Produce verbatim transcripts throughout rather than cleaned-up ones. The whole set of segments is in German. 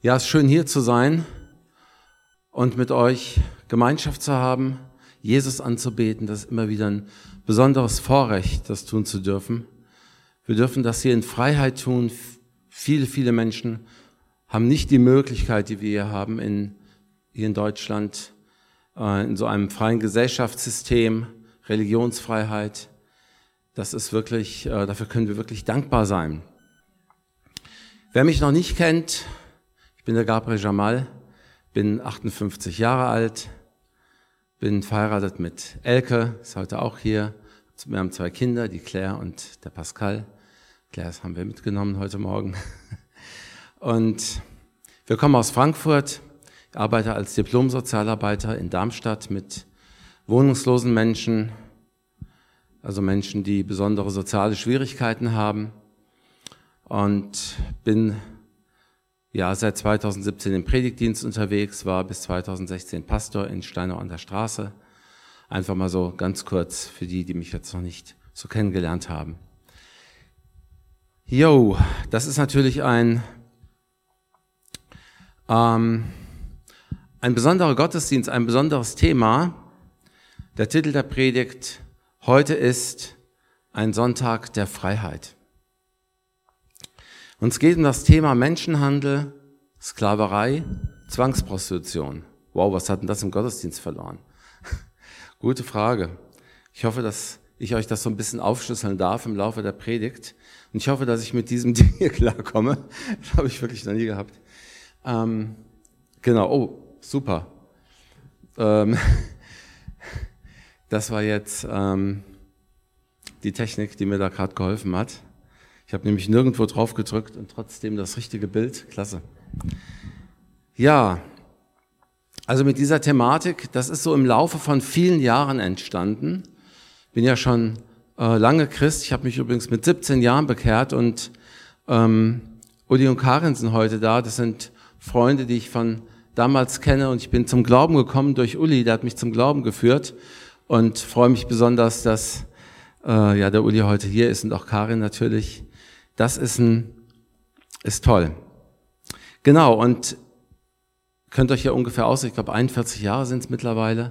Ja, es ist schön hier zu sein und mit euch Gemeinschaft zu haben, Jesus anzubeten. Das ist immer wieder ein besonderes Vorrecht, das tun zu dürfen. Wir dürfen das hier in Freiheit tun. Viele, viele Menschen haben nicht die Möglichkeit, die wir hier haben in, hier in Deutschland, äh, in so einem freien Gesellschaftssystem, Religionsfreiheit. Das ist wirklich, äh, dafür können wir wirklich dankbar sein. Wer mich noch nicht kennt, ich bin der Gabriel Jamal, bin achtundfünfzig Jahre alt, bin verheiratet mit Elke, ist heute auch hier. Wir haben zwei Kinder, die Claire und der Pascal. Claire das haben wir mitgenommen heute Morgen. Und wir kommen aus Frankfurt. Ich arbeite als Diplom-Sozialarbeiter in Darmstadt mit wohnungslosen Menschen, also Menschen, die besondere soziale Schwierigkeiten haben. Und bin ja seit zweitausendsiebzehn im Predigtdienst unterwegs, war bis zweitausendsechzehn Pastor in Steinau an der Straße. Einfach mal so ganz kurz für die, die mich jetzt noch nicht so kennengelernt haben. Jo, das ist natürlich ein, ähm, ein besonderer Gottesdienst, ein besonderes Thema. Der Titel der Predigt heute ist ein Sonntag der Freiheit. Uns geht um das Thema Menschenhandel, Sklaverei, Zwangsprostitution. Wow, was hat denn das im Gottesdienst verloren? Gute Frage. Ich hoffe, dass ich euch das so ein bisschen aufschlüsseln darf im Laufe der Predigt. Und ich hoffe, dass ich mit diesem Ding hier klarkomme. Das habe ich wirklich noch nie gehabt. Ähm, genau, oh, super. Ähm, das war jetzt ähm, die Technik, die mir da gerade geholfen hat. Ich habe nämlich nirgendwo drauf gedrückt und trotzdem das richtige Bild. Klasse. Ja, also mit dieser Thematik, das ist so im Laufe von vielen Jahren entstanden. Bin ja schon äh, lange Christ. Ich habe mich übrigens mit siebzehn Jahren bekehrt und ähm, Uli und Karin sind heute da. Das sind Freunde, die ich von damals kenne und ich bin zum Glauben gekommen durch Uli. Der hat mich zum Glauben geführt und freue mich besonders, dass äh, ja der Uli heute hier ist und auch Karin natürlich. Das ist ein, ist toll. Genau, und könnt euch ja ungefähr aus, ich glaube einundvierzig Jahre sind es mittlerweile.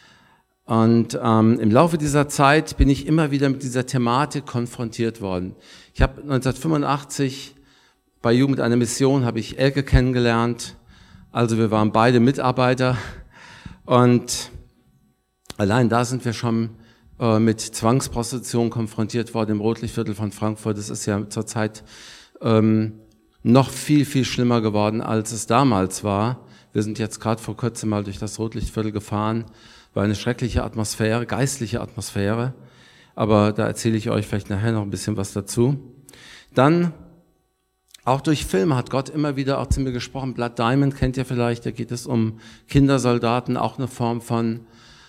Und ähm, im Laufe dieser Zeit bin ich immer wieder mit dieser Thematik konfrontiert worden. Ich habe neunzehnhundertfünfundachtzig bei Jugend eine Mission, habe ich Elke kennengelernt. Also wir waren beide Mitarbeiter. Und allein da sind wir schon mit Zwangsprostitution konfrontiert worden im Rotlichtviertel von Frankfurt. Das ist ja zurzeit ähm, noch viel, viel schlimmer geworden, als es damals war. Wir sind jetzt gerade vor kurzem mal durch das Rotlichtviertel gefahren. War eine schreckliche Atmosphäre, geistliche Atmosphäre. Aber da erzähle ich euch vielleicht nachher noch ein bisschen was dazu. Dann, auch durch Filme hat Gott immer wieder auch zu mir gesprochen. Blood Diamond kennt ihr vielleicht, da geht es um Kindersoldaten, auch eine Form von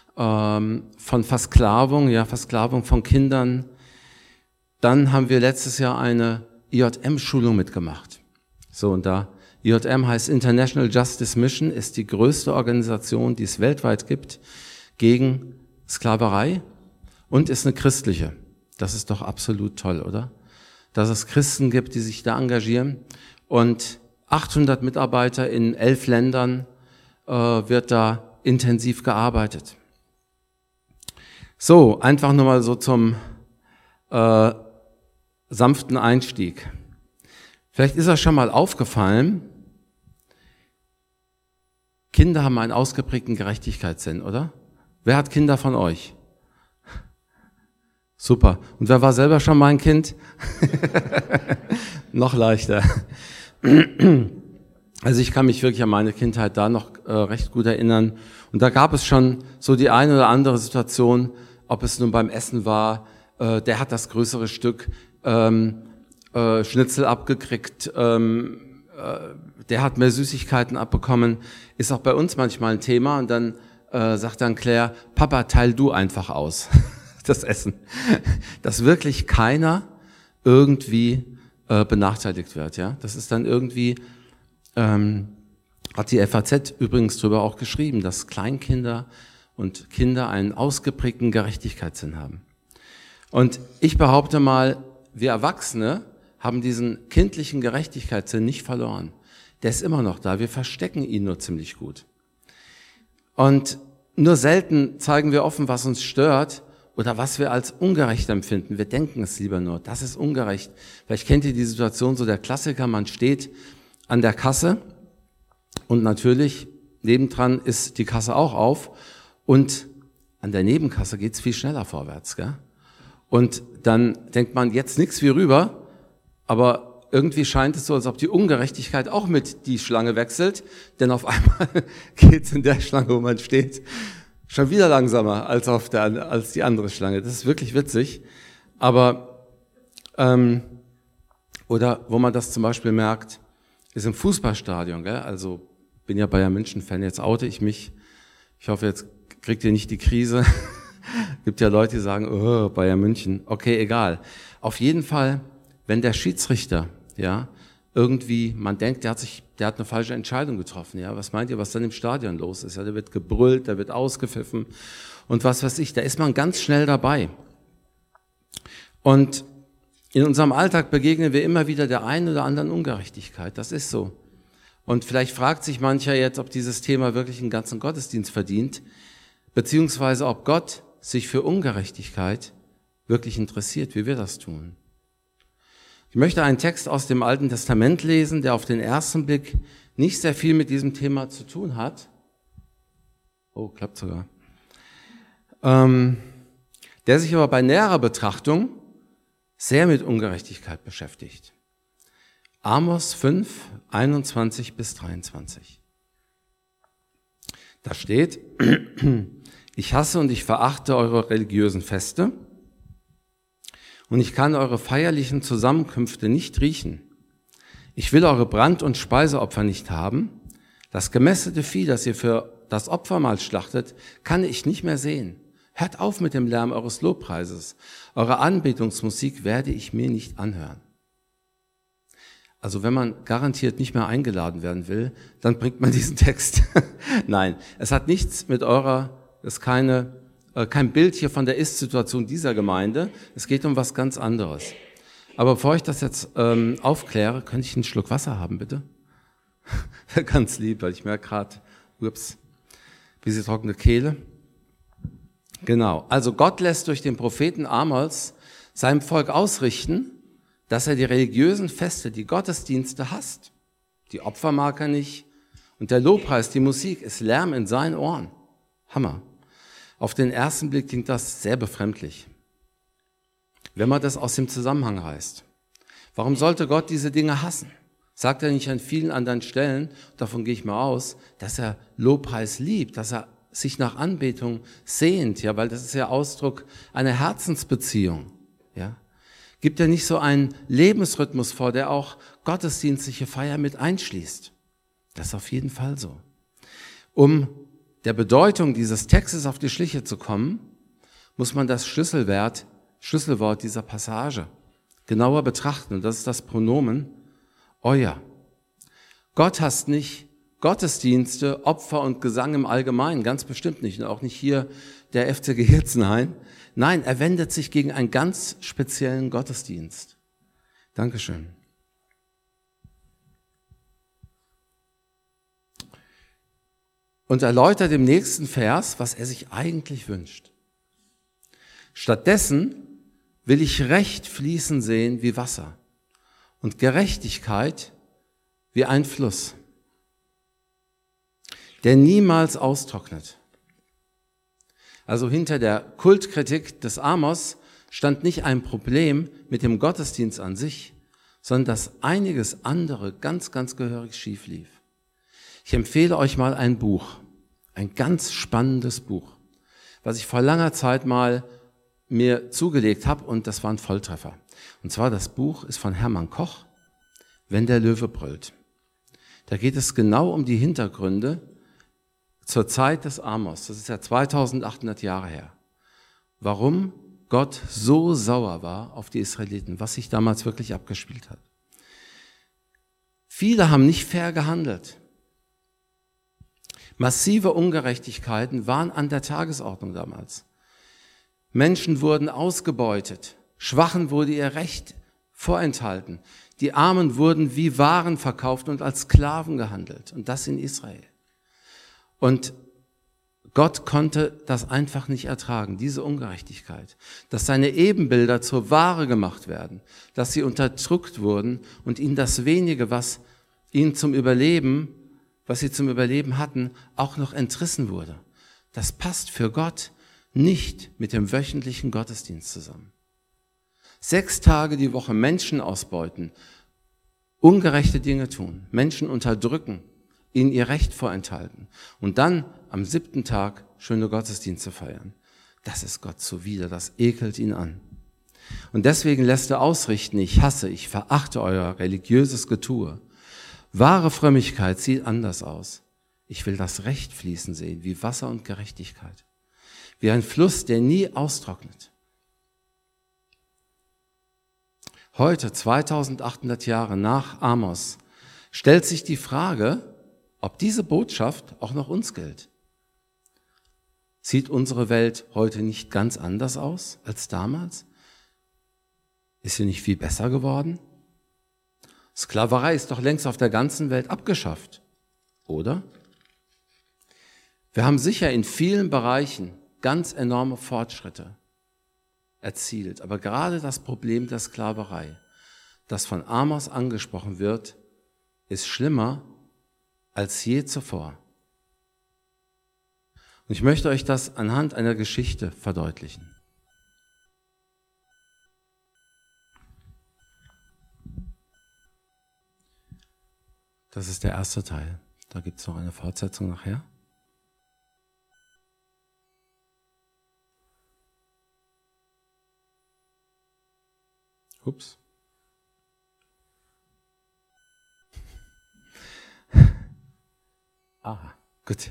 von Versklavung, ja, Versklavung von Kindern. Dann haben wir letztes Jahr eine I J M-Schulung mitgemacht. So, und da I J M heißt International Justice Mission, ist die größte Organisation, die es weltweit gibt, gegen Sklaverei und ist eine christliche. Das ist doch absolut toll, oder? Dass es Christen gibt, die sich da engagieren und achthundert Mitarbeiter in elf Ländern äh, wird da intensiv gearbeitet. So, einfach nur mal so zum äh, sanften Einstieg. Vielleicht ist euch schon mal aufgefallen, Kinder haben einen ausgeprägten Gerechtigkeitssinn, oder? Wer hat Kinder von euch? Super. Und wer war selber schon mal ein Kind? Noch leichter. Also ich kann mich wirklich an meine Kindheit da noch äh, recht gut erinnern. Und da gab es schon so die eine oder andere Situation, ob es nun beim Essen war, äh, der hat das größere Stück ähm, äh, Schnitzel abgekriegt, ähm, äh, der hat mehr Süßigkeiten abbekommen, ist auch bei uns manchmal ein Thema. Und dann äh, sagt dann Claire, Papa, teil du einfach aus, das Essen. Dass wirklich keiner irgendwie äh, benachteiligt wird. Ja, das ist dann irgendwie, ähm, hat die F A Z übrigens drüber auch geschrieben, dass Kleinkinder und Kinder einen ausgeprägten Gerechtigkeitssinn haben. Und ich behaupte mal, wir Erwachsene haben diesen kindlichen Gerechtigkeitssinn nicht verloren. der ist immer noch da. Wir verstecken ihn nur ziemlich gut. Und nur selten zeigen wir offen, was uns stört oder was wir als ungerecht empfinden. Wir denken es lieber nur, das ist ungerecht. Vielleicht kennt ihr die Situation, so der Klassiker, man steht an der Kasse und natürlich nebendran ist die Kasse auch auf und an der Nebenkasse geht's viel schneller vorwärts, gell? Und dann denkt man, jetzt nichts wie rüber, aber irgendwie scheint es so, als ob die Ungerechtigkeit auch mit die Schlange wechselt, denn auf einmal geht's in der Schlange, wo man steht, schon wieder langsamer als auf der als die andere Schlange. Das ist wirklich witzig. Aber ähm, oder wo man das zum Beispiel merkt, ist im Fußballstadion. Gell? Also bin ja Bayern München-Fan. Jetzt oute ich mich. Ich hoffe, jetzt kriegt ihr nicht die Krise. Gibt ja Leute, die sagen, oh, Bayern München. Okay, egal. Auf jeden Fall, wenn der Schiedsrichter, ja, irgendwie, man denkt, der hat sich, der hat eine falsche Entscheidung getroffen, ja. Was meint ihr, was dann im Stadion los ist? Ja, da wird gebrüllt, da wird ausgepfiffen und was weiß ich, da ist man ganz schnell dabei. Und in unserem Alltag begegnen wir immer wieder der einen oder anderen Ungerechtigkeit. Das ist so. Und vielleicht fragt sich mancher jetzt, ob dieses Thema wirklich einen ganzen Gottesdienst verdient, beziehungsweise ob Gott sich für Ungerechtigkeit wirklich interessiert, wie wir das tun. Ich möchte einen Text aus dem Alten Testament lesen, der auf den ersten Blick nicht sehr viel mit diesem Thema zu tun hat. Oh, klappt sogar. Ähm, der sich aber bei näherer Betrachtung sehr mit Ungerechtigkeit beschäftigt. Amos fünf, einundzwanzig bis dreiundzwanzig. Da steht, ich hasse und ich verachte eure religiösen Feste und ich kann eure feierlichen Zusammenkünfte nicht riechen. Ich will eure Brand- und Speiseopfer nicht haben. Das gemästete Vieh, das ihr für das Opfermahl schlachtet, kann ich nicht mehr sehen. Hört auf mit dem Lärm eures Lobpreises. Eure Anbetungsmusik werde ich mir nicht anhören. Also wenn man garantiert nicht mehr eingeladen werden will, dann bringt man diesen Text. Nein, es hat nichts mit eurer, es ist keine, äh, kein Bild hier von der Ist-Situation dieser Gemeinde. Es geht um was ganz anderes. Aber bevor ich das jetzt ähm, aufkläre, könnte ich einen Schluck Wasser haben, bitte? Ganz lieb, weil ich merke gerade, ups, diese trockene Kehle. Genau, also Gott lässt durch den Propheten Amos seinem Volk ausrichten, dass er die religiösen Feste, die Gottesdienste hasst. Die Opfer mag er nicht und der Lobpreis, die Musik ist Lärm in seinen Ohren. Hammer. Auf den ersten Blick klingt das sehr befremdlich, wenn man das aus dem Zusammenhang reißt. Warum sollte Gott diese Dinge hassen? Sagt er nicht an vielen anderen Stellen, davon gehe ich mal aus, dass er Lobpreis liebt, dass er sich nach Anbetung sehnt, ja, weil das ist ja Ausdruck einer Herzensbeziehung, ja. Gibt er nicht so einen Lebensrhythmus vor, der auch gottesdienstliche Feier mit einschließt? Das ist auf jeden Fall so. Um der Bedeutung dieses Textes auf die Schliche zu kommen, muss man das Schlüsselwert, Schlüsselwort dieser Passage genauer betrachten. Und das ist das Pronomen euer. Gott hasst nicht Gottesdienste, Opfer und Gesang im Allgemeinen, ganz bestimmt nicht. Und auch nicht hier der F C G Hirzenhain. Nein, er wendet sich gegen einen ganz speziellen Gottesdienst. Dankeschön. Und erläutert im nächsten Vers, was er sich eigentlich wünscht. Stattdessen will ich Recht fließen sehen wie Wasser und Gerechtigkeit wie ein Fluss, der niemals austrocknet. Also hinter der Kultkritik des Amos stand nicht ein Problem mit dem Gottesdienst an sich, sondern dass einiges andere ganz, ganz gehörig schief lief. Ich empfehle euch mal ein Buch, ein ganz spannendes Buch, was ich vor langer Zeit mal mir zugelegt habe und das war ein Volltreffer. Und zwar das Buch ist von Hermann Koch, Wenn der Löwe brüllt. Da geht es genau um die Hintergründe zur Zeit des Amos, das ist ja zweitausendachthundert Jahre her, warum Gott so sauer war auf die Israeliten, was sich damals wirklich abgespielt hat. Viele haben nicht fair gehandelt. Massive Ungerechtigkeiten waren an der Tagesordnung damals. Menschen wurden ausgebeutet, Schwachen wurde ihr Recht vorenthalten. Die Armen wurden wie Waren verkauft und als Sklaven gehandelt. Und das in Israel. Und Gott konnte das einfach nicht ertragen, diese Ungerechtigkeit. Dass seine Ebenbilder zur Ware gemacht werden, dass sie unterdrückt wurden und ihnen das wenige, was ihnen zum Überleben, was sie zum Überleben hatten, auch noch entrissen wurde. Das passt für Gott nicht mit dem wöchentlichen Gottesdienst zusammen. Sechs Tage die Woche Menschen ausbeuten, ungerechte Dinge tun, Menschen unterdrücken, ihnen ihr Recht vorenthalten und dann am siebten Tag schöne Gottesdienste feiern. Das ist Gott zuwider, das ekelt ihn an. Und deswegen lässt er ausrichten, ich hasse, ich verachte euer religiöses Getue. Wahre Frömmigkeit sieht anders aus. Ich will das Recht fließen sehen, wie Wasser und Gerechtigkeit. Wie ein Fluss, der nie austrocknet. Heute, zweitausendachthundert Jahre nach Amos, stellt sich die Frage, ob diese Botschaft auch noch uns gilt. Sieht unsere Welt heute nicht ganz anders aus als damals? Ist sie nicht viel besser geworden? Sklaverei ist doch längst auf der ganzen Welt abgeschafft, oder? Wir haben sicher in vielen Bereichen ganz enorme Fortschritte erzielt. Aber gerade das Problem der Sklaverei, das von Amos angesprochen wird, ist schlimmer als je zuvor. Und ich möchte euch das anhand einer Geschichte verdeutlichen. Das ist der erste Teil. Da gibt es noch eine Fortsetzung nachher. Ups. Ah, gut.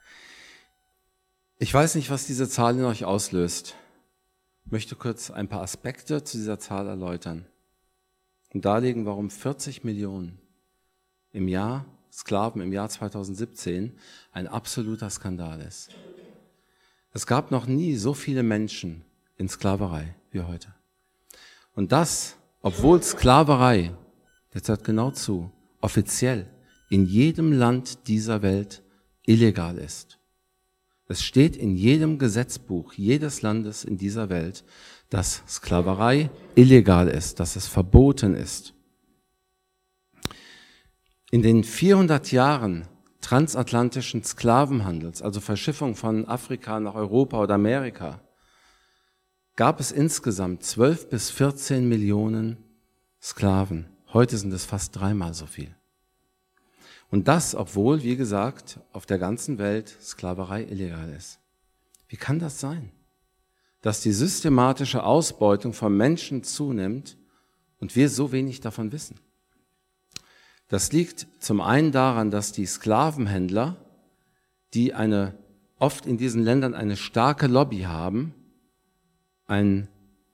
Ich weiß nicht, was diese Zahl in euch auslöst. Ich möchte kurz ein paar Aspekte zu dieser Zahl erläutern und darlegen, warum vierzig Millionen im Jahr Sklaven im Jahr zweitausendsiebzehn ein absoluter Skandal ist. Es gab noch nie so viele Menschen in Sklaverei wie heute. Und das, obwohl Sklaverei, jetzt hört genau zu, offiziell in jedem Land dieser Welt illegal ist. Es steht in jedem Gesetzbuch jedes Landes in dieser Welt, dass Sklaverei illegal ist, dass es verboten ist. In den vierhundert Jahren transatlantischen Sklavenhandels, also Verschiffung von Afrika nach Europa oder Amerika, gab es insgesamt zwölf bis vierzehn Millionen Sklaven. Heute sind es fast dreimal so viel. Und das, obwohl, wie gesagt, auf der ganzen Welt Sklaverei illegal ist. Wie kann das sein? Dass die systematische Ausbeutung von Menschen zunimmt und wir so wenig davon wissen. Das liegt zum einen daran, dass die Sklavenhändler, die eine, oft in diesen Ländern eine starke Lobby haben, ein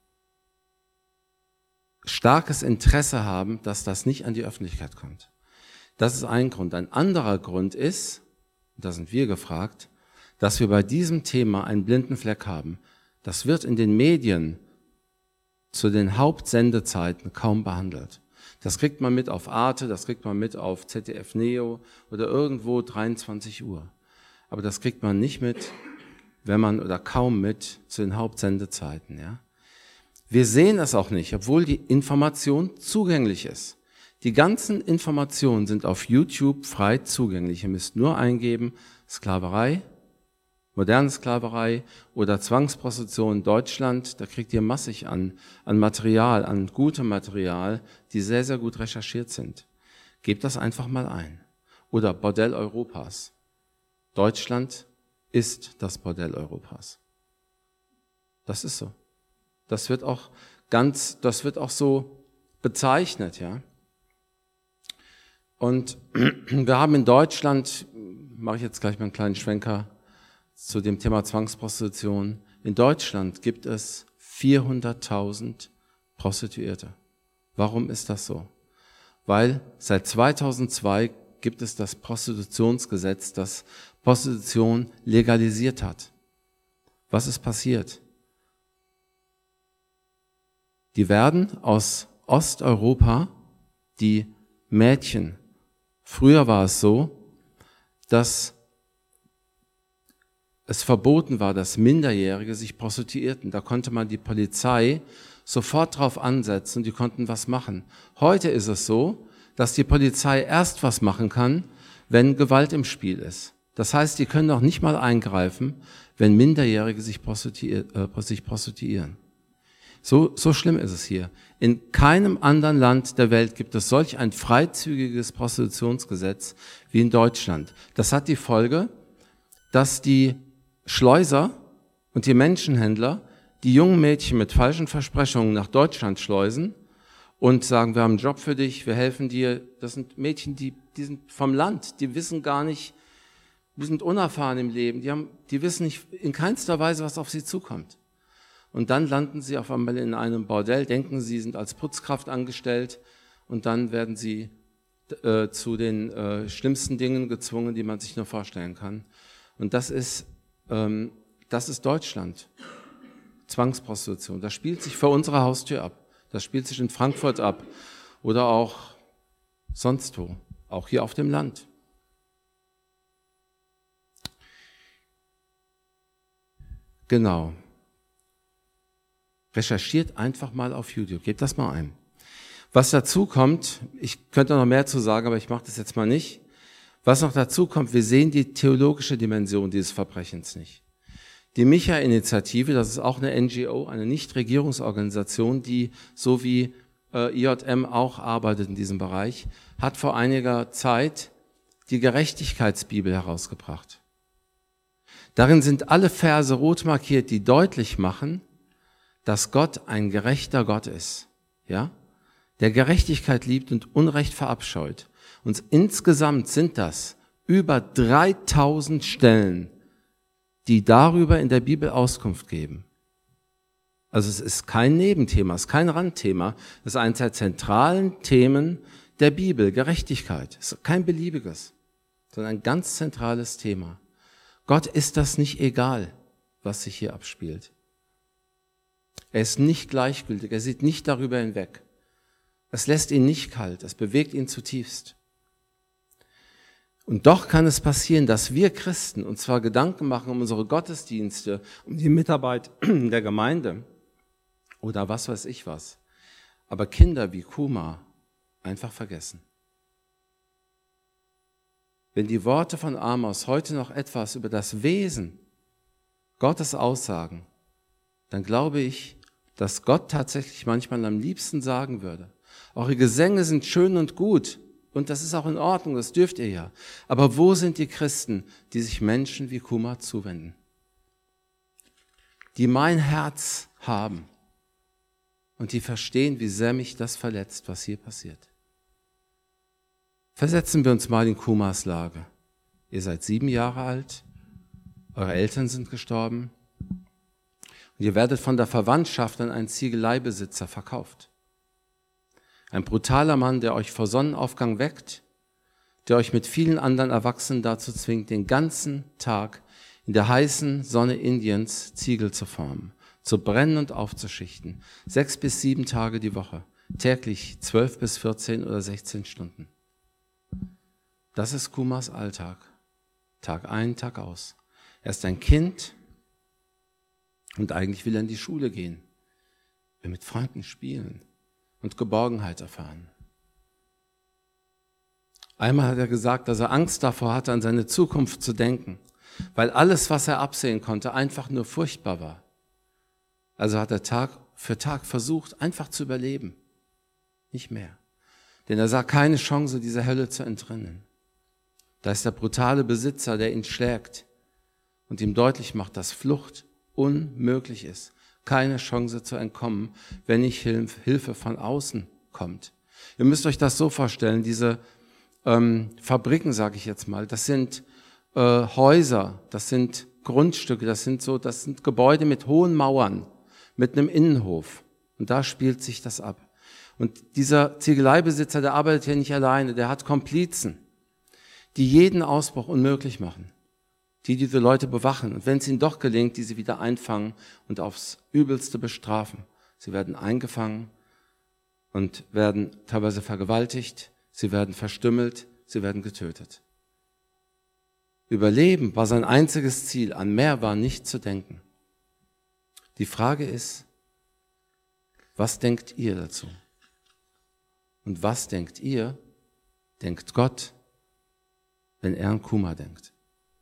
starkes Interesse haben, dass das nicht an die Öffentlichkeit kommt. Das ist ein Grund. Ein anderer Grund ist, da sind wir gefragt, dass wir bei diesem Thema einen blinden Fleck haben. Das wird in den Medien zu den Hauptsendezeiten kaum behandelt. Das kriegt man mit auf Arte, das kriegt man mit auf Z D F Neo oder irgendwo dreiundzwanzig Uhr. Aber das kriegt man nicht mit, wenn man oder kaum mit zu den Hauptsendezeiten. Ja? Wir sehen es auch nicht, obwohl die Information zugänglich ist. Die ganzen Informationen sind auf YouTube frei zugänglich. Ihr müsst nur eingeben, Sklaverei, moderne Sklaverei oder Zwangsprostitution in Deutschland. Da kriegt ihr massig an, an Material, an gutem Material, die sehr, sehr gut recherchiert sind. Gebt das einfach mal ein. Oder Bordell Europas. Deutschland ist das Bordell Europas. Das ist so. Das wird auch ganz, das wird auch so bezeichnet, ja. Und wir haben in Deutschland, mache ich jetzt gleich mal einen kleinen Schwenker zu dem Thema Zwangsprostitution. In Deutschland gibt es vierhunderttausend Prostituierte. Warum ist das so? Weil seit zweitausendzwei gibt es das Prostitutionsgesetz, das Prostitution legalisiert hat. Was ist passiert? Die werden aus Osteuropa, die Mädchen. Früher war es so, dass es verboten war, dass Minderjährige sich prostituierten. Da konnte man die Polizei sofort drauf ansetzen und die konnten was machen. Heute ist es so, dass die Polizei erst was machen kann, wenn Gewalt im Spiel ist. Das heißt, die können auch nicht mal eingreifen, wenn Minderjährige sich prostituieren. Äh, sich prostituieren. So, so schlimm ist es hier. In keinem anderen Land der Welt gibt es solch ein freizügiges Prostitutionsgesetz wie in Deutschland. Das hat die Folge, dass die Schleuser und die Menschenhändler die jungen Mädchen mit falschen Versprechungen nach Deutschland schleusen und sagen, wir haben einen Job für dich, wir helfen dir. Das sind Mädchen, die, die sind vom Land, die wissen gar nicht, die sind unerfahren im Leben, die, haben, die wissen nicht in keinster Weise, was auf sie zukommt. Und dann landen sie auf einmal in einem Bordell, denken, sie sind als Putzkraft angestellt und dann werden sie äh, zu den äh, schlimmsten Dingen gezwungen, die man sich nur vorstellen kann. Und das ist, ähm, das ist Deutschland. Zwangsprostitution. Das spielt sich vor unserer Haustür ab. Das spielt sich in Frankfurt ab oder auch sonst wo, auch hier auf dem Land. Genau. Recherchiert einfach mal auf YouTube, gebt das mal ein. Was dazu kommt, ich könnte noch mehr zu sagen, aber ich mache das jetzt mal nicht. Was noch dazu kommt, wir sehen die theologische Dimension dieses Verbrechens nicht. Die Micha-Initiative, das ist auch eine N G O, eine Nichtregierungsorganisation, die so wie äh, I J M auch arbeitet in diesem Bereich, hat vor einiger Zeit die Gerechtigkeitsbibel herausgebracht. Darin sind alle Verse rot markiert, die deutlich machen, dass Gott ein gerechter Gott ist, ja, der Gerechtigkeit liebt und Unrecht verabscheut. Und insgesamt sind das über dreitausend Stellen, die darüber in der Bibel Auskunft geben. Also es ist kein Nebenthema, es ist kein Randthema, es ist eines der zentralen Themen der Bibel, Gerechtigkeit. Es ist kein beliebiges, sondern ein ganz zentrales Thema. Gott ist das nicht egal, was sich hier abspielt. Er ist nicht gleichgültig, er sieht nicht darüber hinweg. Es lässt ihn nicht kalt, es bewegt ihn zutiefst. Und doch kann es passieren, dass wir Christen uns zwar Gedanken machen um unsere Gottesdienste, um die Mitarbeit der Gemeinde oder was weiß ich was, aber Kinder wie Kuma einfach vergessen. Wenn die Worte von Amos heute noch etwas über das Wesen Gottes aussagen, dann glaube ich, dass Gott tatsächlich manchmal am liebsten sagen würde, eure Gesänge sind schön und gut und das ist auch in Ordnung, das dürft ihr ja. Aber wo sind die Christen, die sich Menschen wie Kuma zuwenden? Die mein Herz haben und die verstehen, wie sehr mich das verletzt, was hier passiert. Versetzen wir uns mal in Kumas Lage. Ihr seid sieben Jahre alt, eure Eltern sind gestorben und ihr werdet von der Verwandtschaft an einen Ziegeleibesitzer verkauft. Ein brutaler Mann, der euch vor Sonnenaufgang weckt, der euch mit vielen anderen Erwachsenen dazu zwingt, den ganzen Tag in der heißen Sonne Indiens Ziegel zu formen, zu brennen und aufzuschichten. Sechs bis sieben Tage die Woche, täglich zwölf bis vierzehn oder sechzehn Stunden. Das ist Kumas Alltag, Tag ein, Tag aus. Er ist ein Kind und eigentlich will er in die Schule gehen, will mit Freunden spielen und Geborgenheit erfahren. Einmal hat er gesagt, dass er Angst davor hatte, an seine Zukunft zu denken, weil alles, was er absehen konnte, einfach nur furchtbar war. Also hat er Tag für Tag versucht, einfach zu überleben, nicht mehr. Denn er sah keine Chance, dieser Hölle zu entrinnen. Da ist der brutale Besitzer, der ihn schlägt und ihm deutlich macht, dass Flucht unmöglich ist. Keine Chance zu entkommen, wenn nicht Hilfe von außen kommt. Ihr müsst euch das so vorstellen, diese ähm, Fabriken, sage ich jetzt mal, das sind äh, Häuser, das sind Grundstücke, das sind so, das sind Gebäude mit hohen Mauern, mit einem Innenhof. Und da spielt sich das ab. Und dieser Ziegeleibesitzer, der arbeitet ja nicht alleine, der hat Komplizen, die jeden Ausbruch unmöglich machen, die diese Leute bewachen. Und wenn es ihnen doch gelingt, die sie wieder einfangen und aufs Übelste bestrafen. Sie werden eingefangen und werden teilweise vergewaltigt, sie werden verstümmelt, sie werden getötet. Überleben war sein einziges Ziel, an mehr war nicht zu denken. Die Frage ist, was denkt ihr dazu? Und was denkt ihr, denkt Gott, wenn er an Kuma denkt?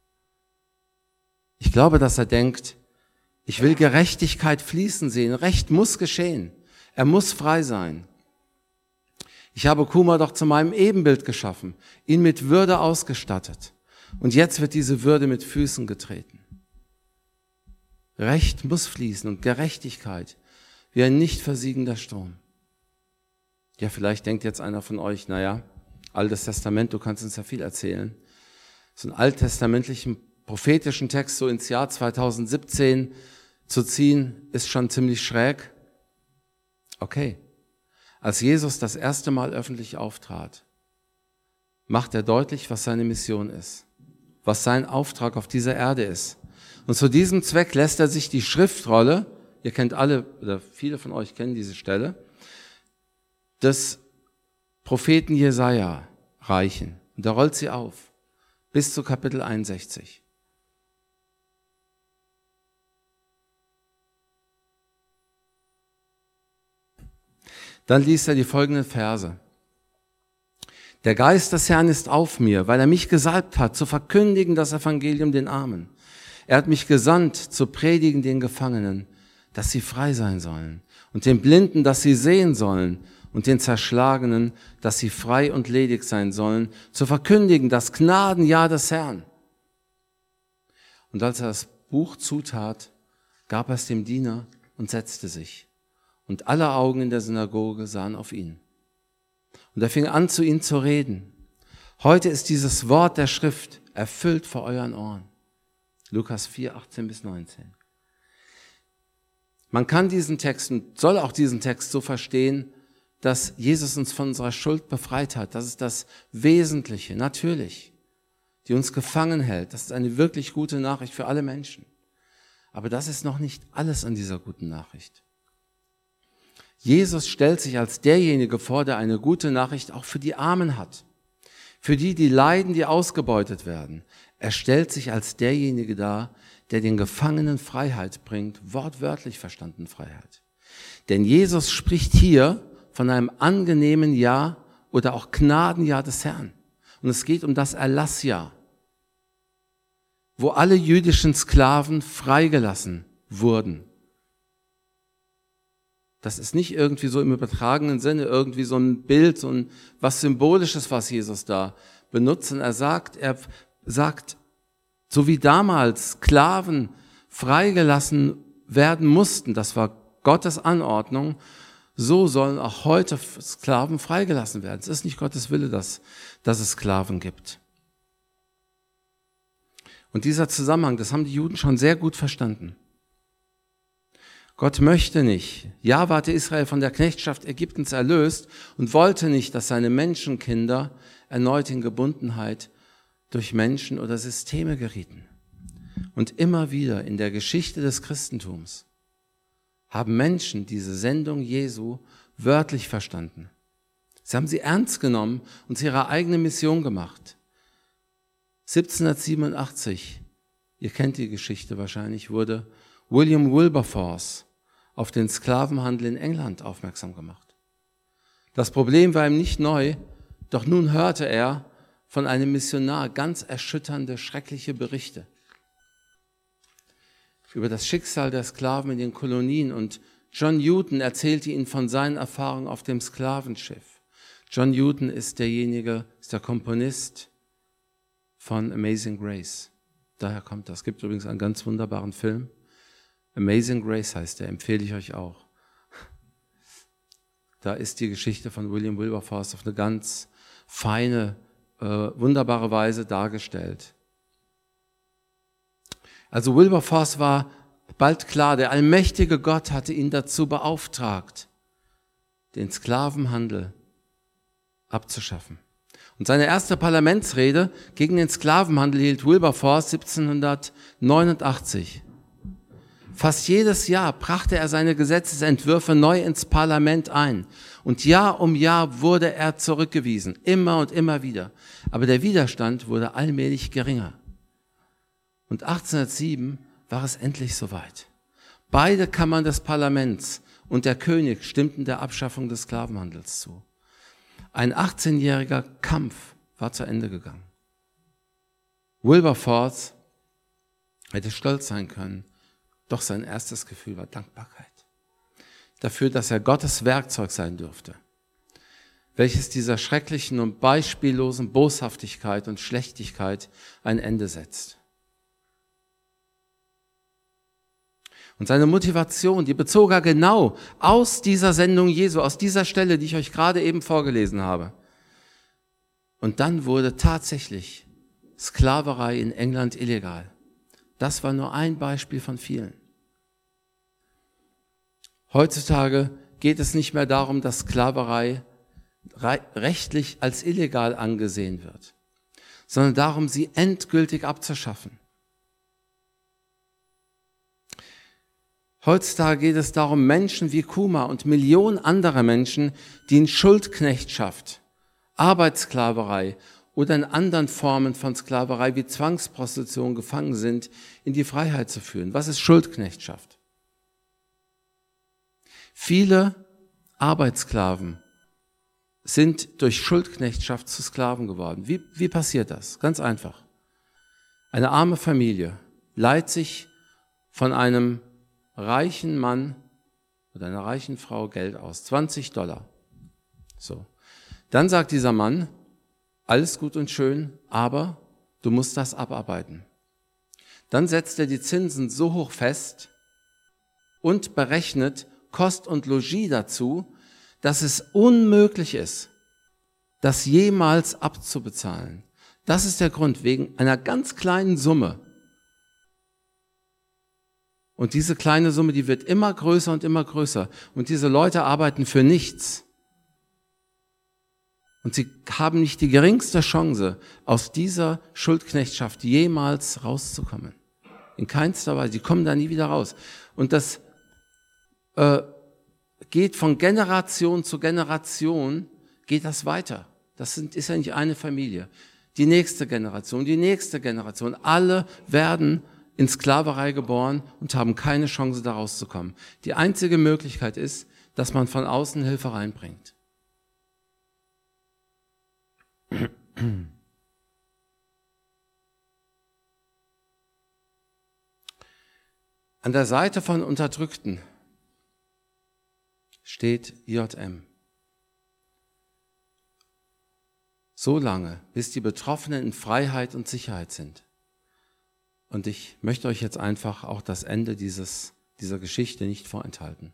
Ich glaube, dass er denkt, ich will Gerechtigkeit fließen sehen, Recht muss geschehen, er muss frei sein. Ich habe Kuma doch zu meinem Ebenbild geschaffen, ihn mit Würde ausgestattet. Und jetzt wird diese Würde mit Füßen getreten. Recht muss fließen und Gerechtigkeit wie ein nicht versiegender Strom. Ja, vielleicht denkt jetzt einer von euch, naja, Altes Testament, du kannst uns ja viel erzählen. So einen alttestamentlichen prophetischen Text so ins Jahr zweitausendsiebzehn zu ziehen, ist schon ziemlich schräg. Okay, als Jesus das erste Mal öffentlich auftrat, macht er deutlich, was seine Mission ist, was sein Auftrag auf dieser Erde ist. Und zu diesem Zweck lässt er sich die Schriftrolle, ihr kennt alle, oder viele von euch kennen diese Stelle, des Propheten Jesaja reichen. Und er rollt sie auf, bis zu Kapitel einundsechzig. Dann liest er die folgenden Verse. Der Geist des Herrn ist auf mir, weil er mich gesalbt hat, zu verkündigen das Evangelium den Armen. Er hat mich gesandt, zu predigen den Gefangenen, dass sie frei sein sollen, und den Blinden, dass sie sehen sollen, und den Zerschlagenen, dass sie frei und ledig sein sollen, zu verkündigen das Gnadenjahr des Herrn. Und als er das Buch zutat, gab er es dem Diener und setzte sich. Und alle Augen in der Synagoge sahen auf ihn. Und er fing an, zu ihnen zu reden. Heute ist dieses Wort der Schrift erfüllt vor euren Ohren. Lukas vier, achtzehn bis neunzehn. Man kann diesen Text und soll auch diesen Text so verstehen, dass Jesus uns von unserer Schuld befreit hat. Das ist das Wesentliche, natürlich, die uns gefangen hält. Das ist eine wirklich gute Nachricht für alle Menschen. Aber das ist noch nicht alles an dieser guten Nachricht. Jesus stellt sich als derjenige vor, der eine gute Nachricht auch für die Armen hat. Für die, die leiden, die ausgebeutet werden. Er stellt sich als derjenige dar, der den Gefangenen Freiheit bringt, wortwörtlich verstanden Freiheit. Denn Jesus spricht hier von einem angenehmen Jahr oder auch Gnadenjahr des Herrn. Und es geht um das Erlassjahr, wo alle jüdischen Sklaven freigelassen wurden. Das ist nicht irgendwie so im übertragenen Sinne, irgendwie so ein Bild, so ein was Symbolisches, was Jesus da benutzt. Und er sagt, er sagt, so wie damals Sklaven freigelassen werden mussten, das war Gottes Anordnung, so sollen auch heute Sklaven freigelassen werden. Es ist nicht Gottes Wille, dass, dass es Sklaven gibt. Und dieser Zusammenhang, das haben die Juden schon sehr gut verstanden. Gott möchte nicht. Jahwe hatte Israel von der Knechtschaft Ägyptens erlöst und wollte nicht, dass seine Menschenkinder erneut in Gebundenheit durch Menschen oder Systeme gerieten. Und immer wieder in der Geschichte des Christentums haben Menschen diese Sendung Jesu wörtlich verstanden. Sie haben sie ernst genommen und zu ihrer eigenen Mission gemacht. siebzehnhundertsiebenundachtzig, ihr kennt die Geschichte wahrscheinlich, wurde William Wilberforce auf den Sklavenhandel in England aufmerksam gemacht. Das Problem war ihm nicht neu, doch nun hörte er von einem Missionar ganz erschütternde, schreckliche Berichte über das Schicksal der Sklaven in den Kolonien, und John Newton erzählte ihnen von seinen Erfahrungen auf dem Sklavenschiff. John Newton ist derjenige, ist der Komponist von Amazing Grace. Daher kommt das. Es gibt übrigens einen ganz wunderbaren Film. Amazing Grace heißt der, empfehle ich euch auch. Da ist die Geschichte von William Wilberforce auf eine ganz feine, äh, wunderbare Weise dargestellt. Also Wilberforce war bald klar, der allmächtige Gott hatte ihn dazu beauftragt, den Sklavenhandel abzuschaffen. Und seine erste Parlamentsrede gegen den Sklavenhandel hielt Wilberforce siebzehnhundertneunundachtzig. Fast jedes Jahr brachte er seine Gesetzesentwürfe neu ins Parlament ein. Und Jahr um Jahr wurde er zurückgewiesen, immer und immer wieder. Aber der Widerstand wurde allmählich geringer. Und achtzehnhundertsieben war es endlich soweit. Beide Kammern des Parlaments und der König stimmten der Abschaffung des Sklavenhandels zu. Ein achtzehnjähriger Kampf war zu Ende gegangen. Wilberforce hätte stolz sein können, doch sein erstes Gefühl war Dankbarkeit. Dafür, dass er Gottes Werkzeug sein durfte, welches dieser schrecklichen und beispiellosen Boshaftigkeit und Schlechtigkeit ein Ende setzt. Und seine Motivation, die bezog er genau aus dieser Sendung Jesu, aus dieser Stelle, die ich euch gerade eben vorgelesen habe. Und dann wurde tatsächlich Sklaverei in England illegal. Das war nur ein Beispiel von vielen. Heutzutage geht es nicht mehr darum, dass Sklaverei rechtlich als illegal angesehen wird, sondern darum, sie endgültig abzuschaffen. Heutzutage geht es darum, Menschen wie Kuma und Millionen anderer Menschen, die in Schuldknechtschaft, Arbeitssklaverei oder in anderen Formen von Sklaverei wie Zwangsprostitution gefangen sind, in die Freiheit zu führen. Was ist Schuldknechtschaft? Viele Arbeitssklaven sind durch Schuldknechtschaft zu Sklaven geworden. Wie, wie passiert das? Ganz einfach. Eine arme Familie leiht sich von einem reichen Mann oder einer reichen Frau Geld aus, zwanzig Dollar. So. Dann sagt dieser Mann, alles gut und schön, aber du musst das abarbeiten. Dann setzt er die Zinsen so hoch fest und berechnet Kost und Logis dazu, dass es unmöglich ist, das jemals abzubezahlen. Das ist der Grund, wegen einer ganz kleinen Summe. Und diese kleine Summe, die wird immer größer und immer größer. Und diese Leute arbeiten für nichts. Und sie haben nicht die geringste Chance, aus dieser Schuldknechtschaft jemals rauszukommen. In keinster Weise. Sie kommen da nie wieder raus. Und das äh, geht von Generation zu Generation, geht das weiter. Das sind, ist ja nicht eine Familie. Die nächste Generation, die nächste Generation, alle werden in Sklaverei geboren und haben keine Chance, da rauszukommen. Die einzige Möglichkeit ist, dass man von außen Hilfe reinbringt. An der Seite von Unterdrückten steht J M. So lange, bis die Betroffenen in Freiheit und Sicherheit sind. Und ich möchte euch jetzt einfach auch das Ende dieses, dieser Geschichte nicht vorenthalten.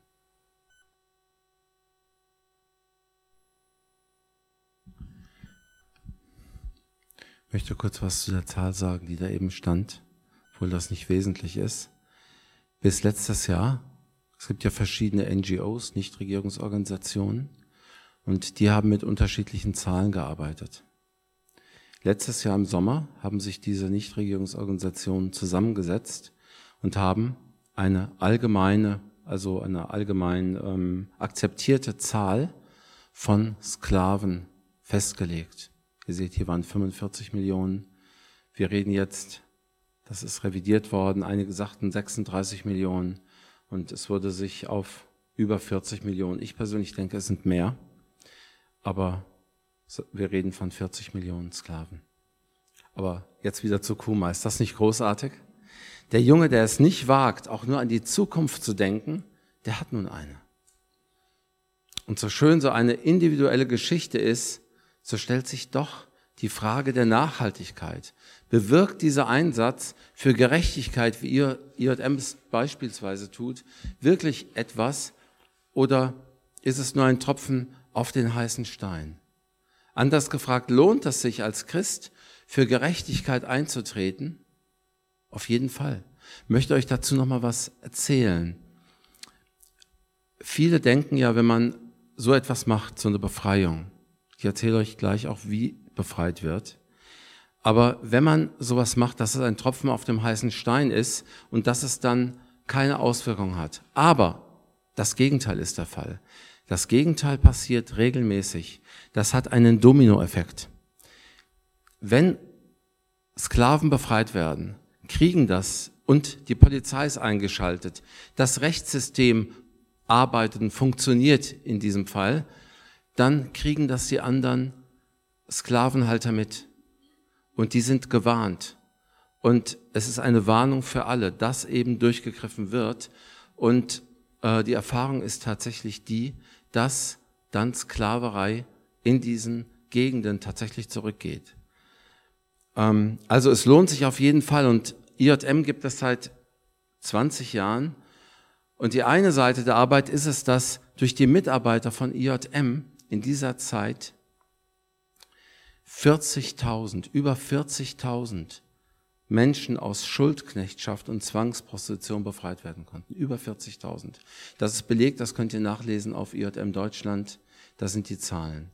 Ich möchte kurz was zu der Zahl sagen, die da eben stand, obwohl das nicht wesentlich ist. Bis letztes Jahr, es gibt ja verschiedene N G Os, Nichtregierungsorganisationen, und die haben mit unterschiedlichen Zahlen gearbeitet. Letztes Jahr im Sommer haben sich diese Nichtregierungsorganisationen zusammengesetzt und haben eine allgemeine, also eine allgemein ähm, akzeptierte Zahl von Sklaven festgelegt. Ihr seht, hier waren fünfundvierzig Millionen. Wir reden jetzt, das ist revidiert worden, einige sagten sechsunddreißig Millionen und es wurde sich auf über vierzig Millionen. Ich persönlich denke, es sind mehr, aber wir reden von vierzig Millionen Sklaven. Aber jetzt wieder zu Kuma. Ist das nicht großartig? Der Junge, der es nicht wagt, auch nur an die Zukunft zu denken, der hat nun eine. Und so schön so eine individuelle Geschichte ist, so stellt sich doch die Frage der Nachhaltigkeit. Bewirkt dieser Einsatz für Gerechtigkeit, wie ihr I J M es beispielsweise tut, wirklich etwas oder ist es nur ein Tropfen auf den heißen Stein? Anders gefragt, lohnt es sich als Christ, für Gerechtigkeit einzutreten? Auf jeden Fall. Ich möchte euch dazu noch mal was erzählen. Viele denken ja, wenn man so etwas macht, so eine Befreiung. Ich erzähle euch gleich auch, wie befreit wird. Aber wenn man sowas macht, dass es ein Tropfen auf dem heißen Stein ist und dass es dann keine Auswirkung hat. Aber das Gegenteil ist der Fall. Das Gegenteil passiert regelmäßig. Das hat einen Dominoeffekt. Wenn Sklaven befreit werden, kriegen das und die Polizei ist eingeschaltet, das Rechtssystem arbeitet und funktioniert in diesem Fall, dann kriegen das die anderen Sklavenhalter mit. Und die sind gewarnt. Und es ist eine Warnung für alle, dass eben durchgegriffen wird. Und äh, die Erfahrung ist tatsächlich die, dass dann Sklaverei in diesen Gegenden tatsächlich zurückgeht. Ähm, also es lohnt sich auf jeden Fall. Und I J M gibt es seit zwanzig Jahren. Und die eine Seite der Arbeit ist es, dass durch die Mitarbeiter von I J M in dieser Zeit vierzigtausend, über vierzigtausend Menschen aus Schuldknechtschaft und Zwangsprostitution befreit werden konnten. Über vierzigtausend. Das ist belegt, das könnt ihr nachlesen auf I J M Deutschland. Da sind die Zahlen.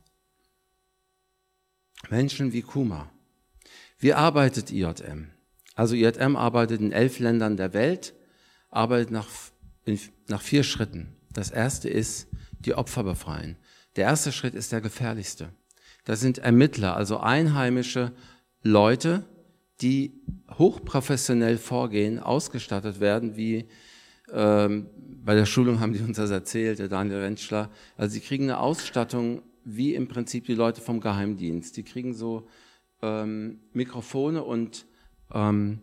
Menschen wie Kuma. Wie arbeitet I J M? Also I J M arbeitet in elf Ländern der Welt, arbeitet nach, in, nach vier Schritten. Das erste ist, die Opfer befreien. Der erste Schritt ist der gefährlichste. Das sind Ermittler, also einheimische Leute, die hochprofessionell vorgehen, ausgestattet werden, wie ähm, bei der Schulung haben die uns das erzählt, der Daniel Rentschler. Also sie kriegen eine Ausstattung wie im Prinzip die Leute vom Geheimdienst. Die kriegen so ähm, Mikrofone und ähm,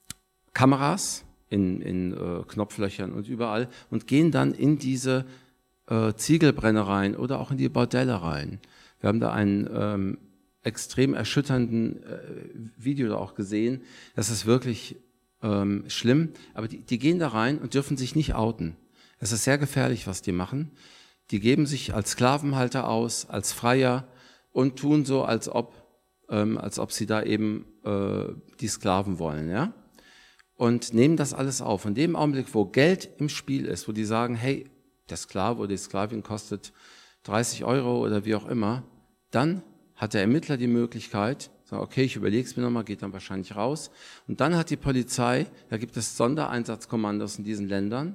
Kameras in, in äh, Knopflöchern und überall und gehen dann in diese äh, Ziegelbrennereien oder auch in die Bordelle rein. Wir haben da einen ähm, extrem erschütternden äh, Video da auch gesehen. Das ist wirklich ähm, schlimm, aber die, die gehen da rein und dürfen sich nicht outen. Es ist sehr gefährlich, was die machen. Die geben sich als Sklavenhalter aus, als Freier und tun so, als ob, ähm, als ob sie da eben äh, die Sklaven wollen, ja? Und nehmen das alles auf. In dem Augenblick, wo Geld im Spiel ist, wo die sagen, hey, der Sklave oder die Sklavin kostet dreißig Euro oder wie auch immer, dann hat der Ermittler die Möglichkeit, sagt, okay, ich überlege es mir nochmal, geht dann wahrscheinlich raus. Und dann hat die Polizei, da gibt es Sondereinsatzkommandos in diesen Ländern,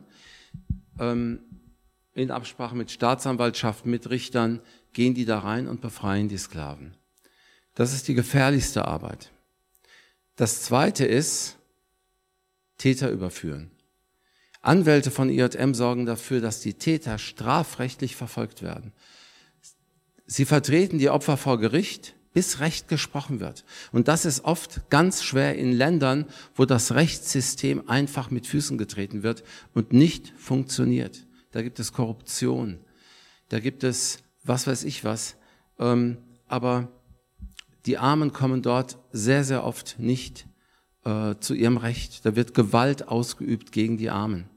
ähm, in Absprache mit Staatsanwaltschaften, mit Richtern, gehen die da rein und befreien die Sklaven. Das ist die gefährlichste Arbeit. Das zweite ist, Täter überführen. Anwälte von I J M sorgen dafür, dass die Täter strafrechtlich verfolgt werden. Sie vertreten die Opfer vor Gericht, bis Recht gesprochen wird. Und das ist oft ganz schwer in Ländern, wo das Rechtssystem einfach mit Füßen getreten wird und nicht funktioniert. Da gibt es Korruption, da gibt es was weiß ich was, ähm, aber die Armen kommen dort sehr, sehr oft nicht äh, zu ihrem Recht. Da wird Gewalt ausgeübt gegen die Armen.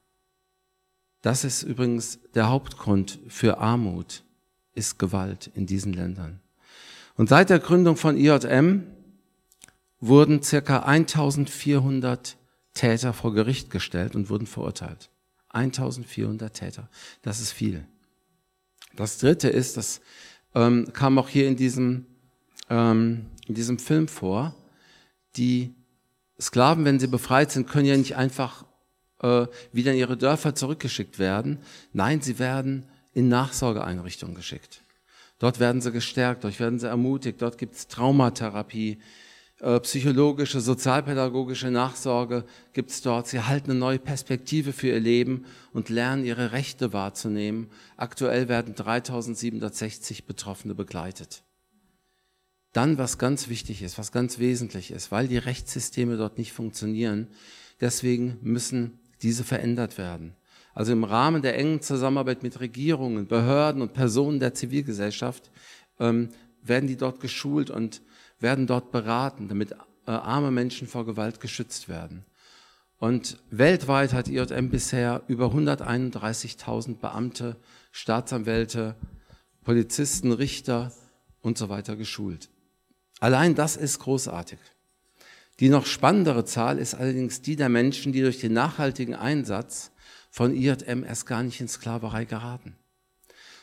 Das ist übrigens der Hauptgrund für Armut, ist Gewalt in diesen Ländern. Und seit der Gründung von I J M wurden circa eintausendvierhundert Täter vor Gericht gestellt und wurden verurteilt. eintausendvierhundert Täter, das ist viel. Das Dritte ist, das ähm, kam auch hier in diesem, ähm, in diesem Film vor, die Sklaven, wenn sie befreit sind, können ja nicht einfach äh, wieder in ihre Dörfer zurückgeschickt werden. Nein, sie werden in Nachsorgeeinrichtungen geschickt. Dort werden sie gestärkt, dort werden sie ermutigt, dort gibt es Traumatherapie, äh, psychologische, sozialpädagogische Nachsorge gibt es dort. Sie halten eine neue Perspektive für ihr Leben und lernen, ihre Rechte wahrzunehmen. Aktuell werden dreitausendsiebenhundertsechzig Betroffene begleitet. Dann, was ganz wichtig ist, was ganz wesentlich ist, weil die Rechtssysteme dort nicht funktionieren, deswegen müssen diese verändert werden. Also im Rahmen der engen Zusammenarbeit mit Regierungen, Behörden und Personen der Zivilgesellschaft ähm, werden die dort geschult und werden dort beraten, damit äh, arme Menschen vor Gewalt geschützt werden. Und weltweit hat I J M bisher über hunderteinunddreißigtausend Beamte, Staatsanwälte, Polizisten, Richter und so weiter geschult. Allein das ist großartig. Die noch spannendere Zahl ist allerdings die der Menschen, die durch den nachhaltigen Einsatz von I J M erst gar nicht in Sklaverei geraten,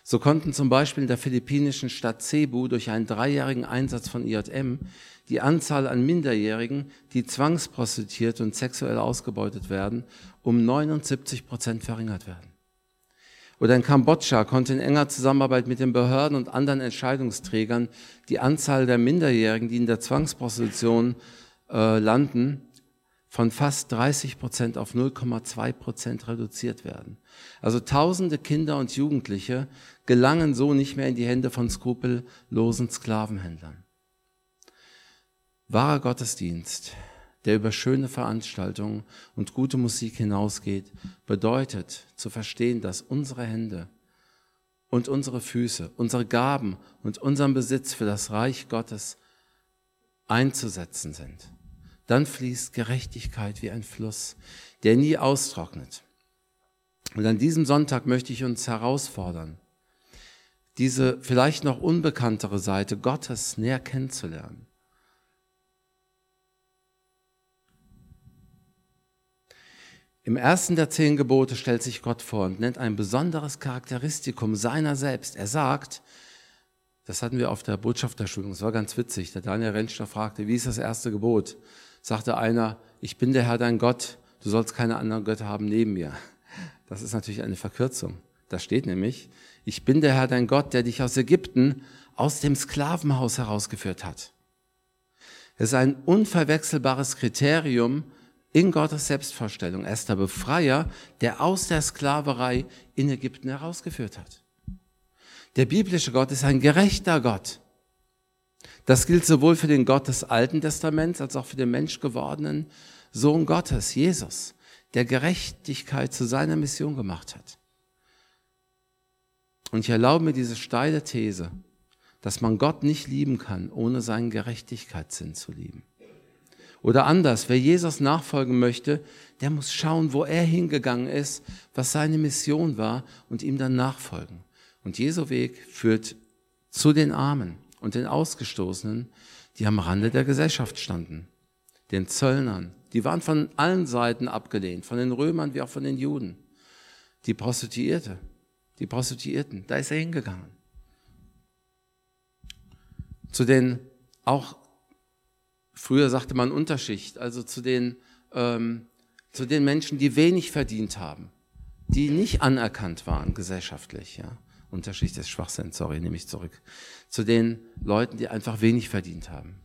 So konnten zum Beispiel in der philippinischen Stadt Cebu durch einen dreijährigen Einsatz von I J M die Anzahl an Minderjährigen, die zwangsprostituiert und sexuell ausgebeutet werden, um neunundsiebzig Prozent verringert werden. Oder in Kambodscha konnte in enger Zusammenarbeit mit den Behörden und anderen Entscheidungsträgern die Anzahl der Minderjährigen, die in der Zwangsprostitution äh, landen, von fast dreißig Prozent auf null Komma zwei Prozent reduziert werden. Also tausende Kinder und Jugendliche gelangen so nicht mehr in die Hände von skrupellosen Sklavenhändlern. Wahrer Gottesdienst, der über schöne Veranstaltungen und gute Musik hinausgeht, bedeutet zu verstehen, dass unsere Hände und unsere Füße, unsere Gaben und unseren Besitz für das Reich Gottes einzusetzen sind. Dann fließt Gerechtigkeit wie ein Fluss, der nie austrocknet. Und an diesem Sonntag möchte ich uns herausfordern, diese vielleicht noch unbekanntere Seite Gottes näher kennenzulernen. Im ersten der zehn Gebote stellt sich Gott vor und nennt ein besonderes Charakteristikum seiner selbst. Er sagt, das hatten wir auf der Botschafterschulung, das war ganz witzig, der Daniel Rentschler fragte, wie ist das erste Gebot? Sagte einer, ich bin der Herr dein Gott, du sollst keine anderen Götter haben neben mir. Das ist natürlich eine Verkürzung. Da steht nämlich, ich bin der Herr dein Gott, der dich aus Ägypten, aus dem Sklavenhaus herausgeführt hat. Es ist ein unverwechselbares Kriterium in Gottes Selbstvorstellung. Er ist der Befreier, der aus der Sklaverei in Ägypten herausgeführt hat. Der biblische Gott ist ein gerechter Gott. Das gilt sowohl für den Gott des Alten Testaments als auch für den menschgewordenen Sohn Gottes, Jesus, der Gerechtigkeit zu seiner Mission gemacht hat. Und ich erlaube mir diese steile These, dass man Gott nicht lieben kann, ohne seinen Gerechtigkeitssinn zu lieben. Oder anders, wer Jesus nachfolgen möchte, der muss schauen, wo er hingegangen ist, was seine Mission war und ihm dann nachfolgen. Und Jesu Weg führt zu den Armen und den Ausgestoßenen, die am Rande der Gesellschaft standen. Den Zöllnern, die waren von allen Seiten abgelehnt, von den Römern wie auch von den Juden. Die Prostituierte, die Prostituierten, da ist er hingegangen. Zu den auch früher sagte man Unterschicht, also zu den, ähm, zu den Menschen, die wenig verdient haben, die nicht anerkannt waren gesellschaftlich. Ja. Unterschicht ist Schwachsinn, sorry, nehme ich zurück. Zu den Leuten, die einfach wenig verdient haben.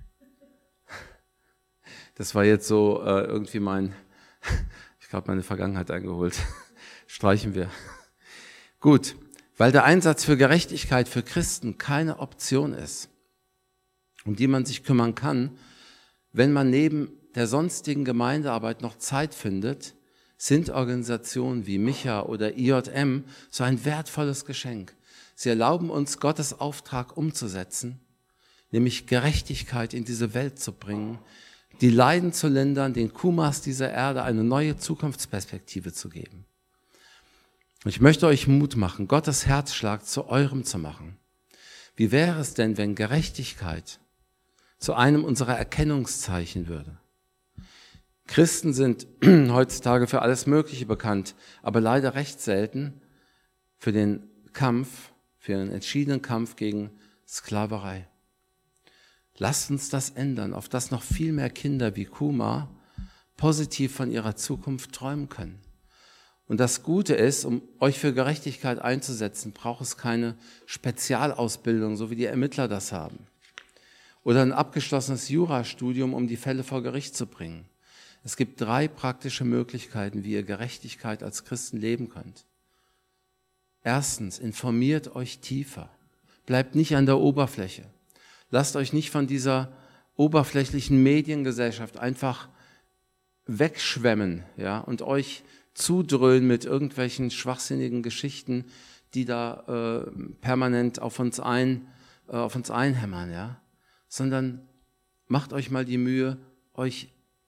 Das war jetzt so äh, irgendwie mein, ich glaube, meine Vergangenheit eingeholt. Streichen wir. Gut, weil der Einsatz für Gerechtigkeit für Christen keine Option ist, um die man sich kümmern kann, wenn man neben der sonstigen Gemeindearbeit noch Zeit findet, sind Organisationen wie Micha oder I J M so ein wertvolles Geschenk. Sie erlauben uns, Gottes Auftrag umzusetzen, nämlich Gerechtigkeit in diese Welt zu bringen, die Leiden zu lindern, den Kumas dieser Erde eine neue Zukunftsperspektive zu geben. Und ich möchte euch Mut machen, Gottes Herzschlag zu eurem zu machen. Wie wäre es denn, wenn Gerechtigkeit zu einem unserer Erkennungszeichen würde? Christen sind heutzutage für alles Mögliche bekannt, aber leider recht selten für den Kampf, für einen entschiedenen Kampf gegen Sklaverei. Lasst uns das ändern, auf dass noch viel mehr Kinder wie Kuma positiv von ihrer Zukunft träumen können. Und das Gute ist, um euch für Gerechtigkeit einzusetzen, braucht es keine Spezialausbildung, so wie die Ermittler das haben. Oder ein abgeschlossenes Jurastudium, um die Fälle vor Gericht zu bringen. Es gibt drei praktische Möglichkeiten, wie ihr Gerechtigkeit als Christen leben könnt. Erstens, informiert euch tiefer. Bleibt nicht an der Oberfläche. Lasst euch nicht von dieser oberflächlichen Mediengesellschaft einfach wegschwemmen, ja, und euch zudröhnen mit irgendwelchen schwachsinnigen Geschichten, die da äh, permanent auf uns ein, äh, auf uns einhämmern, ja, sondern macht euch mal die Mühe, euch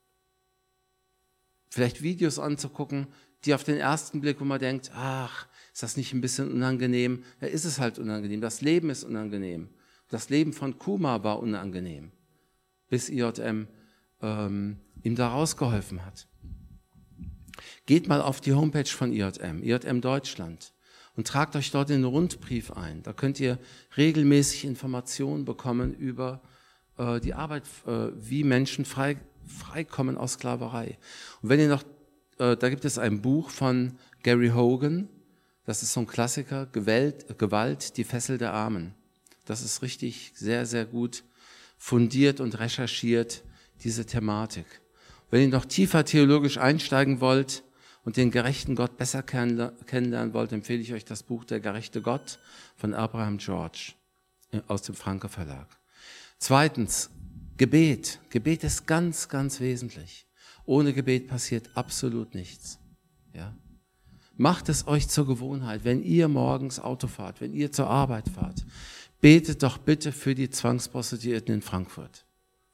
vielleicht Videos anzugucken, die auf den ersten Blick, wo man denkt, ach, ist das nicht ein bisschen unangenehm? Ja, ist es halt unangenehm. Das Leben ist unangenehm. Das Leben von Kuma war unangenehm, bis I J M ähm, ihm da rausgeholfen hat. Geht mal auf die Homepage von I J M, I J M Deutschland, und tragt euch dort in den Rundbrief ein. Da könnt ihr regelmäßig Informationen bekommen über äh, die Arbeit, äh, wie Menschen frei, freikommen aus Sklaverei. Und wenn ihr noch, äh, da gibt es ein Buch von Gary Hogan, das ist so ein Klassiker, Gewalt, Gewalt, die Fessel der Armen. Das ist richtig sehr, sehr gut fundiert und recherchiert, diese Thematik. Wenn ihr noch tiefer theologisch einsteigen wollt und den gerechten Gott besser kennenlernen wollt, empfehle ich euch das Buch Der gerechte Gott von Abraham George aus dem Franke Verlag. Zweitens, Gebet. Gebet ist ganz, ganz wesentlich. Ohne Gebet passiert absolut nichts. Ja? Macht es euch zur Gewohnheit, wenn ihr morgens Auto fahrt, wenn ihr zur Arbeit fahrt, betet doch bitte für die Zwangsprostituierten in Frankfurt.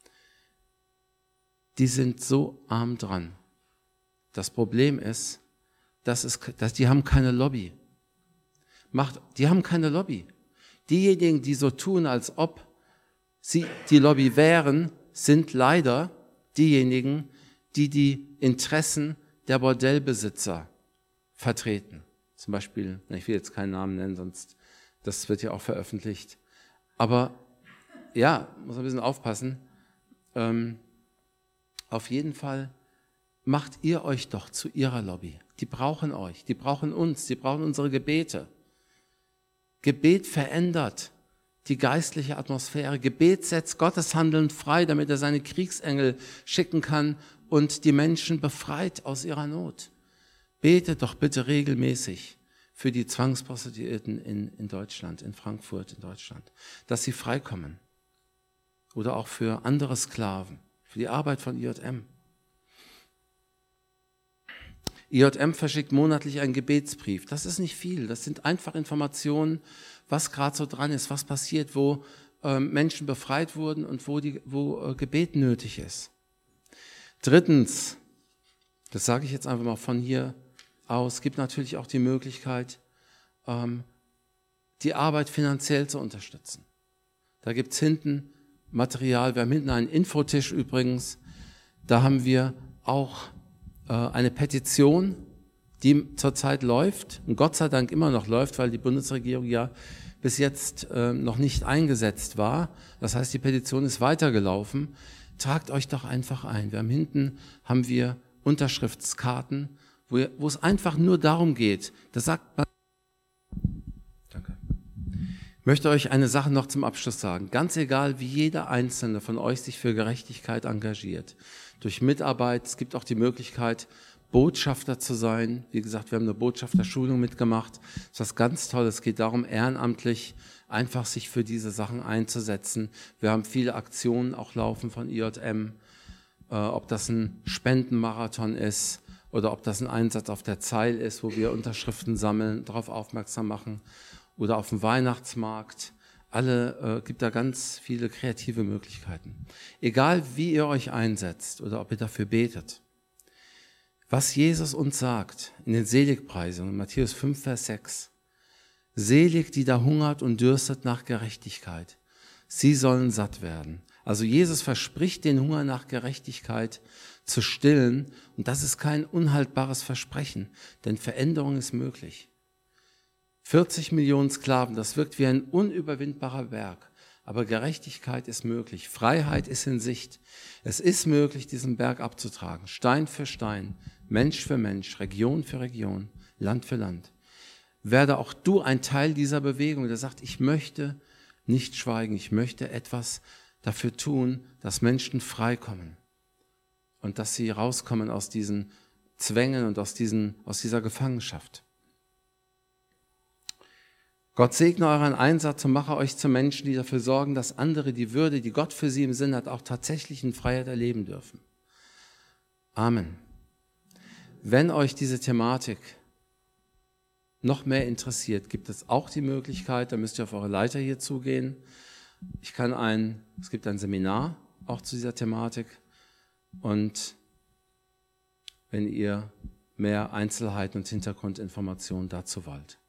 Die sind so arm dran. Das Problem ist, dass es, dass die haben keine Lobby. Macht, die haben keine Lobby. Diejenigen, die so tun, als ob sie die Lobby wären, sind leider diejenigen, die die Interessen der Bordellbesitzer vertreten. Zum Beispiel, ich will jetzt keinen Namen nennen, sonst das wird ja auch veröffentlicht. Aber ja, muss ein bisschen aufpassen. Ähm, auf jeden Fall macht ihr euch doch zu ihrer Lobby. Die brauchen euch, die brauchen uns, die brauchen unsere Gebete. Gebet verändert die geistliche Atmosphäre. Gebet setzt Gottes Handeln frei, damit er seine Kriegsengel schicken kann und die Menschen befreit aus ihrer Not. Betet doch bitte regelmäßig für die Zwangsprostituierten in, in Deutschland, in Frankfurt, in Deutschland, dass sie freikommen. Oder auch für andere Sklaven, für die Arbeit von I J M. I J M verschickt monatlich einen Gebetsbrief. Das ist nicht viel, das sind einfach Informationen, was gerade so dran ist, was passiert, wo äh, Menschen befreit wurden und wo, die, wo äh, Gebet nötig ist. Drittens, das sage ich jetzt einfach mal von hier aus, gibt natürlich auch die Möglichkeit, ähm, die Arbeit finanziell zu unterstützen. Da gibt's hinten Material, wir haben hinten einen Infotisch übrigens, da haben wir auch äh, eine Petition, die zurzeit läuft und Gott sei Dank immer noch läuft, weil die Bundesregierung ja bis jetzt äh, noch nicht eingesetzt war. Das heißt, die Petition ist weitergelaufen. Tragt euch doch einfach ein. Wir haben hinten haben wir Unterschriftskarten, wo, ihr, wo es einfach nur darum geht. Das sagt man. Danke. Ich möchte euch eine Sache noch zum Abschluss sagen. Ganz egal, wie jeder Einzelne von euch sich für Gerechtigkeit engagiert, durch Mitarbeit, es gibt auch die Möglichkeit, Botschafter zu sein. Wie gesagt, wir haben eine Botschafterschulung mitgemacht. Das ist was ganz Tolles. Es geht darum, ehrenamtlich einfach sich für diese Sachen einzusetzen. Wir haben viele Aktionen auch laufen von I J M, äh, ob das ein Spendenmarathon ist oder ob das ein Einsatz auf der Zeil ist, wo wir Unterschriften sammeln, darauf aufmerksam machen oder auf dem Weihnachtsmarkt. Alle, äh, gibt da ganz viele kreative Möglichkeiten. Egal, wie ihr euch einsetzt oder ob ihr dafür betet. Was Jesus uns sagt in den Seligpreisungen, Matthäus fünf, Vers sechs. Selig, die da hungert und dürstet nach Gerechtigkeit. Sie sollen satt werden. Also Jesus verspricht, den Hunger nach Gerechtigkeit zu stillen. Und das ist kein unhaltbares Versprechen, denn Veränderung ist möglich. vierzig Millionen Sklaven, das wirkt wie ein unüberwindbarer Berg. Aber Gerechtigkeit ist möglich. Freiheit ist in Sicht. Es ist möglich, diesen Berg abzutragen. Stein für Stein, Mensch für Mensch, Region für Region, Land für Land. Werde auch du ein Teil dieser Bewegung, der sagt, ich möchte nicht schweigen, ich möchte etwas dafür tun, dass Menschen freikommen und dass sie rauskommen aus diesen Zwängen und aus, diesen, aus dieser Gefangenschaft. Gott segne euren Einsatz und mache euch zu Menschen, die dafür sorgen, dass andere die Würde, die Gott für sie im Sinn hat, auch tatsächlich in Freiheit erleben dürfen. Amen. Wenn euch diese Thematik noch mehr interessiert, gibt es auch die Möglichkeit, da müsst ihr auf eure Leiter hier zugehen. Ich kann ein, es gibt ein Seminar auch zu dieser Thematik und wenn ihr mehr Einzelheiten und Hintergrundinformationen dazu wollt.